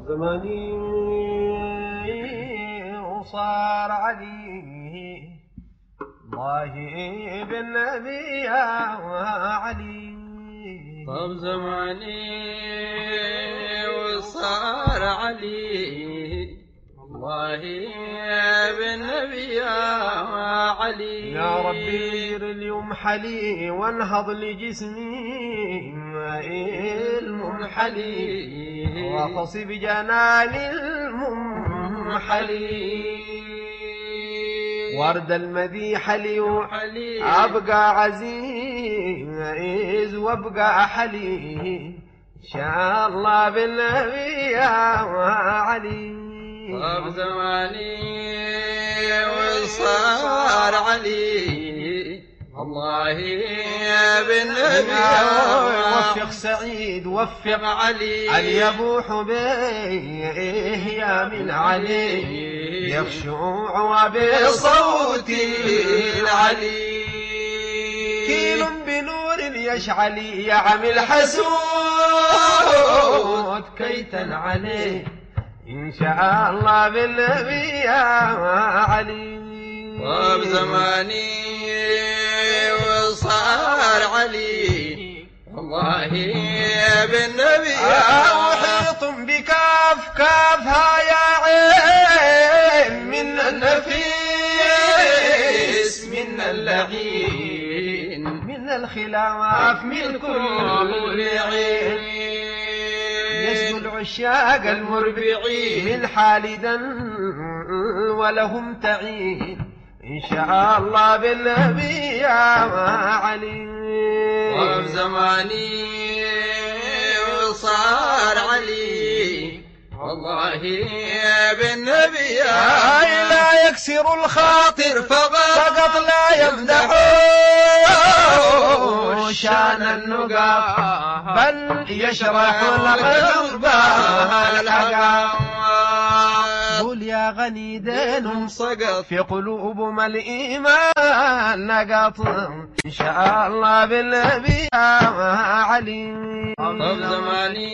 زماني وصار علي الله بالنبي يا علي. طاب زماني وصار علي الله بالنبي يا علي. يا ربي اليوم حلي وانهض لجسمي المنحلي واخصي بجنان المنحلي ورد المديح لي أبقى عزيز وابقى حلي إن شاء الله بالنبي يا علي. طاب زماني وصار علي الله بالنبي وفق سعيد وفق علي يبوح بيه يا من علي يخشوع بصوت العلي كيل بنور يشعل يعمل حسود كيتا عليه إن شاء الله بالنبي يا علي. طاب زماني وصار علي والله بالنبي محيط بكاف كافها يا عين من النفيس من اللعين من الخلاف من كل عين يسمو العشاق المربعين من حالدا ولهم تعين إن شاء الله بالنبي يا علي. طاب زماني وصار علي والله بالنبي يا لا يكسر الخاطر فقط لا يمدحون شان النقاب بل يشرح القلب الحقاب. قول يا غني دين سقط في قلوبهم الإيمان نقط إن شاء الله بالنبي يا علي. طاب زماني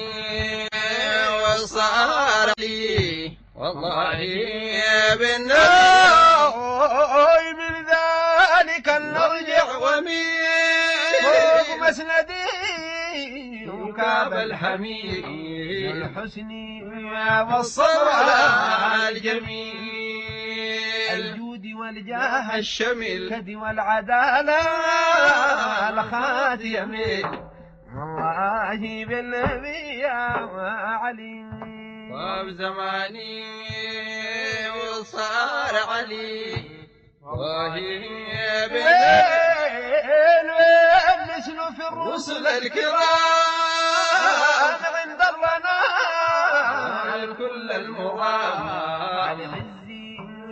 وصار علي والله بالنبي من ذلك نرجع ومين فوق مسندي وكاب الحميد الحسن والصبر الجميل الجود والجاه الشمل الكد والعدالة الخاتم والله بالنبي يا علي. طاب زماني وصار علي والله بالنبي نسل في الرسل الكرام عند الرنان كل المرام عزي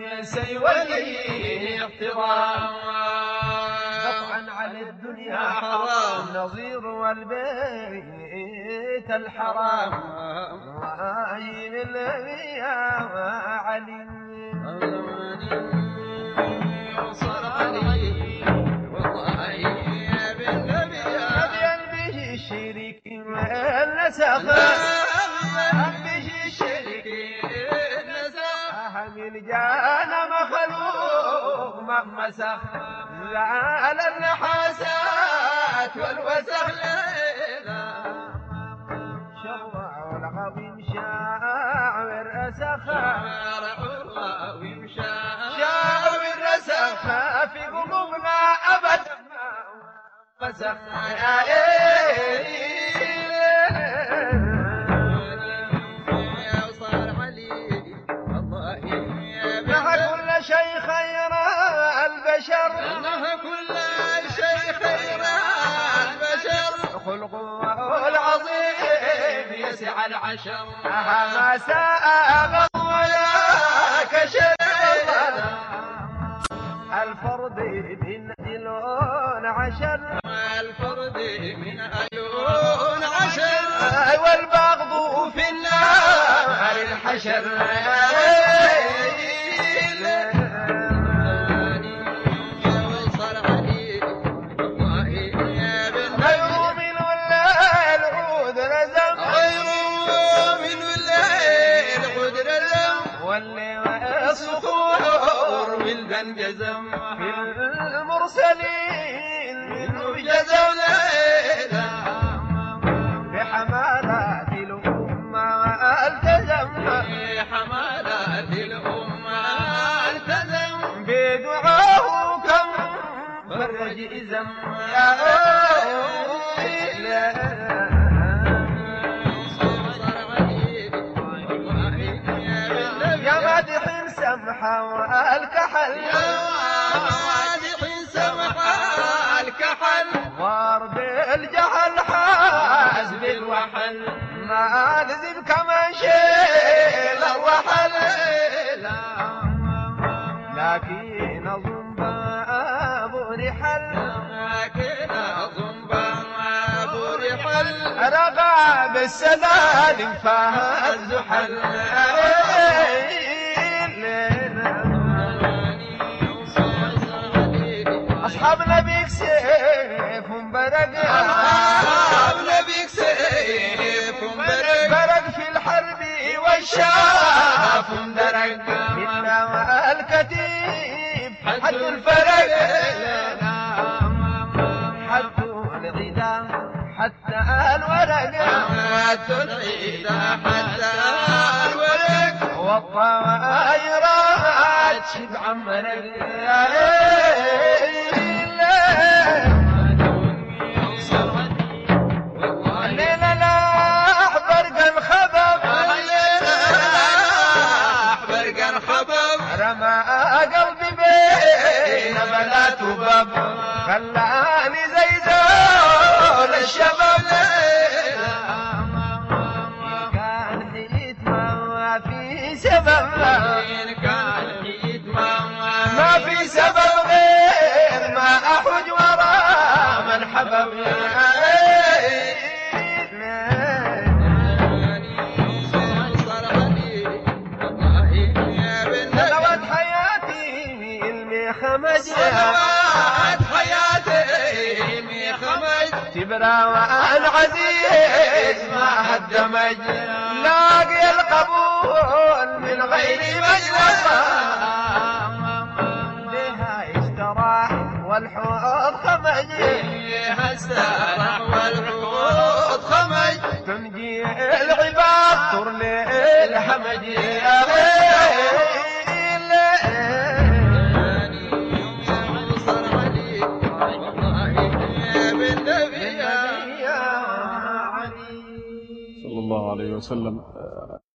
سيولي احترام قطعا على الدنيا حرام النظير والبيت الحرام الله بالنبي يا علي. وصار علي والله بالنبي يا به الشريك النسخ به الشريك من جانا مخلوق مسخ زعل النحاسات والوسخ شرع العظيم شاعر أسخ شاعر أسخ في قلوبنا أبد مسخ شيء خير البشر كل شيء خير البشر خلقه العظيم يسع العشر ما ساء ولا كشر الفرد من ألون عشر الفرد من ألون عشر والبغض في النار الحشر من جزم في المرسلين منه جزم ليلى بحمالات الأمة التزم في حملات الأمة التزم بدعاه كم فرج إزم يا يا مادح سمحة والكحل مادح سمحة الكحل ضرب الجهل حاز بالوحل ما نزل كمان شيء الرحل لكن أظن باب رحل لكن أظن باب رحل رقى بالسلالم فهز حل أصحاب نبيك سيف برق أصحاب نبيك سيف برق في الحرب والشاف درق منا والكتيب حد الفرق حد العدا حتى الورق حتى العيد حتى الورق والطائرات شبع مرق الليلة لاح برق الخبب برق الخبب رمى قلبي بين بنات وباب خلاني زي زول الشباب كان حيت ما في سبب إن كان حيد ما في سبب غير ما أحوج ورا من حبب نوت حياتي الميخمج صلوات حياتي ميخمج تبرى وأنا عزيز ما هالدمج لاقي القبول من غير مجلس بها استراح والحوض خمج فيها السرح والحوض خمج تنجي العباد طر للحمج صلى الله عليه وسلم.